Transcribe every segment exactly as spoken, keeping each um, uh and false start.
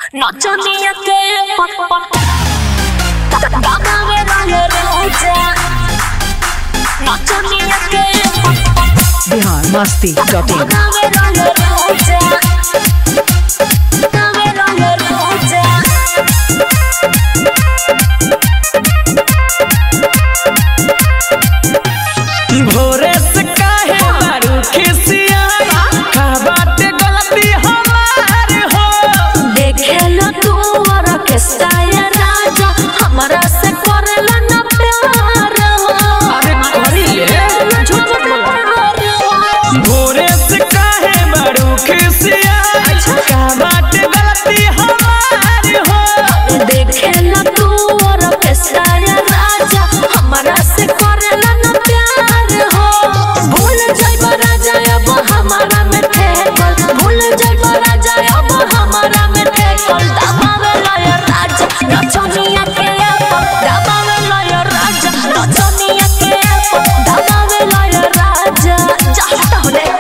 नचनिया के पट पट गावे रहे रोजा नचनिया के पट पट बिहार मस्ती डॉट इन गावे रहे रोजा गावे रहे रोजा भोरे से काहे मारू खिसिया का बात गलती हमार हो देखे लो तू और के स्टाइल राजा हमरा से करला ना प्यार हो अरे करी ले झूठ बोल भोरे से काहे मारू खिसिया का बात गलती हमार हो देखे लो तू और के स्टाइल राजा हमरा से करला ना प्यार हो भूल जाइबा राजा अब हमारा में ठेकल भूल जाइबा राजा अब हमारा में ठेकल दबावे लय राजा नचनिया के दबावे लय राजा नचनिया के दबावे लय राजा जाता हो रे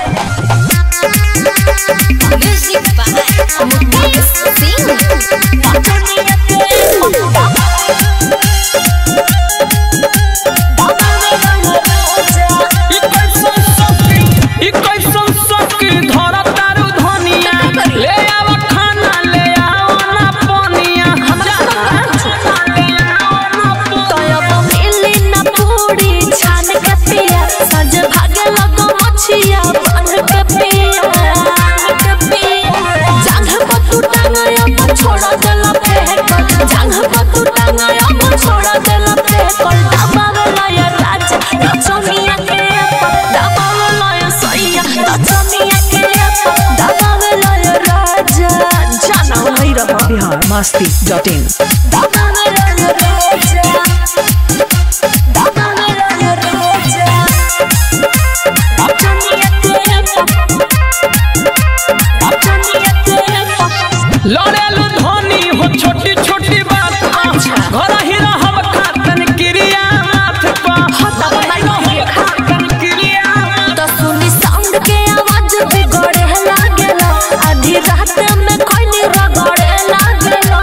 म्यूजिक बाय मुकेश सिंह नचनिया के ई कैसन सकी धरा तारू धनिया ले आवा खाना ले आओ ना पनिया ले आओ ना तयब मिली ना पूरी छान के पिया सज भागे लगो मछिया बन के पिया के पिया जांघ पर तू टांगाया पर छोड़ देला फेंक जांघ पर तू टांगाया पर छोड़ देला फेंक दबावे लय राजा नचनिया के दबावे लय सैया नचनिया के दबावे लय राजा जाना नहीं रहा बिहार मस्ती डॉट इन दबावे लय राजा दबावे लय राजा नचनिया के नचनिया के लड़ेलू धनी हो छोटी छोटी बात घर ही रहब खातन क्रिया माथ पर खातन क्रिया तो सुनी साउंड के आवाज बिगड़े लागेला आधी रात में कोई रगड़े लागेला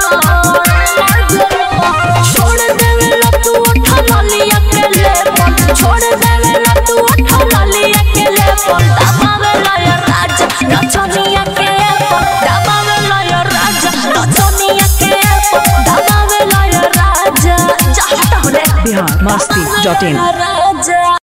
छोड़ देवेला तू उठा लालिया के लेपन छोड़ देवेला तू उठा लालिया के लेपन दबावे लय राजा नचनिया के दबावे लय राजा नचनिया के दबावे लय राजा जाता हो रे बिहार मस्ती डॉट इन राजा